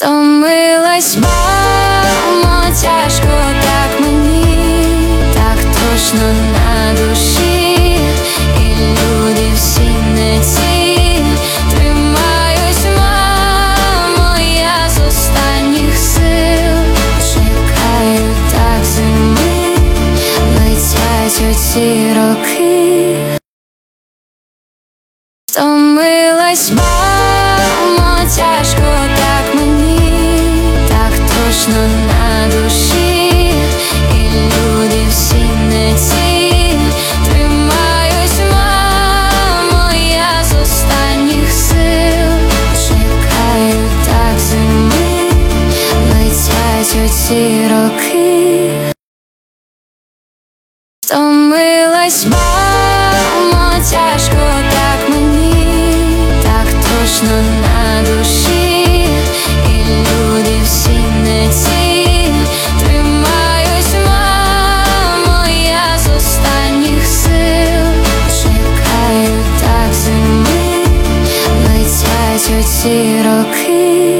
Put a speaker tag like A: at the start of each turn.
A: Стомилась, мамо, тяжко так мені, так тошно на душі, і люди всі не ці. Тримаюсь, мамо, я з останніх сил, чекаю так зими, летять оці роки. Стомилась, мамо, тяжко так мені, так тошно на душі, і люди всі не ці. Тримаюсь, мамо, я з останніх сил, чекаю так зими, летять оці роки. Стомилась, мамо, тяжко так мені, так тошно на душі, і люди всі не ці. Тримаюсь, мамо, я з останніх сил, чекаю так зими, летять оці роки.